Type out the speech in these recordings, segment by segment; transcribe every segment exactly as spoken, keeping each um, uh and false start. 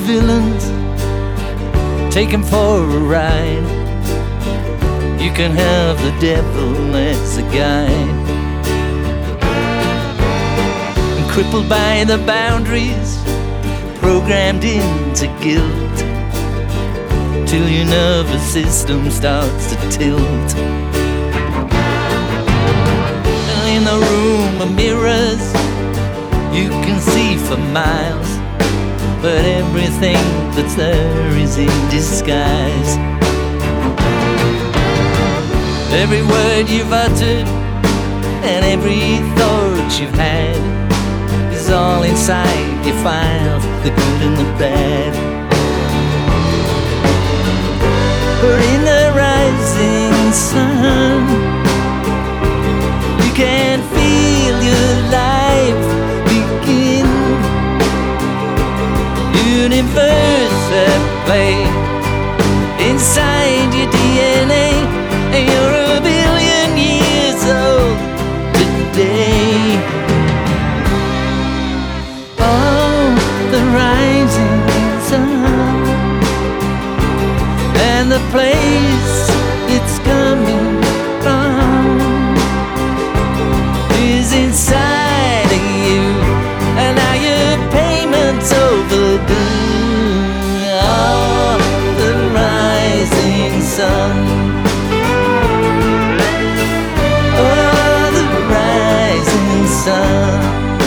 villains, take 'em for a ride. You can have the devil as a guide. And crippled by the boundaries, programmed into guilt, till your nervous system starts to tilt. And in the room of mirrors, you can see for miles, but everything that's there is in disguise. Every word you've uttered and every thought you've had is all inside your files, the good and the bad. But in the rising sun, you can feel your life begin. Universe at play inside your D N A, and you're a billion years old today. Oh, the rising sun, and the place it's coming from is inside of you, and now your payment's overdue. Oh, the rising sun. Oh, the rising sun.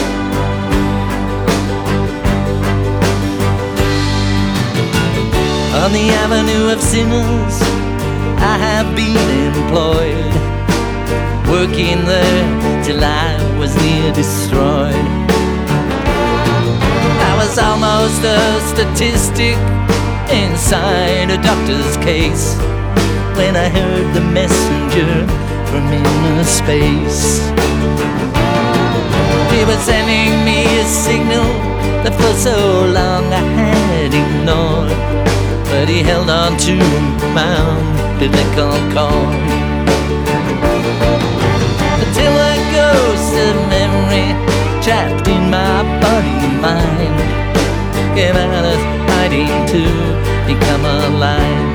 On the avenue of sinners, I have been employed, working there till I was near destroyed. I was almost a statistic inside a doctor's case when I heard the messenger from inner space. He was sending me a signal that for so long I had ignored, but he held on to my umbilical cord until a ghost of memory trapped in my body and mind came out of hiding to become alive.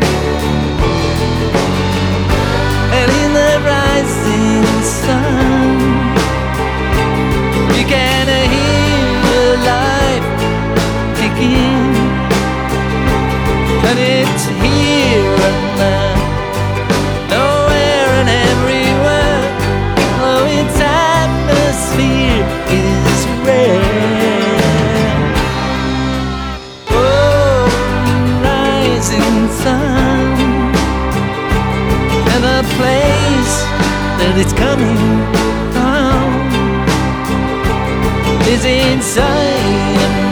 And in the rising sun, you can hear your life begin. And it's here and now, nowhere and everywhere. Oh, its atmosphere is rare. Oh, rising sun, and the place that it's coming from is inside of me.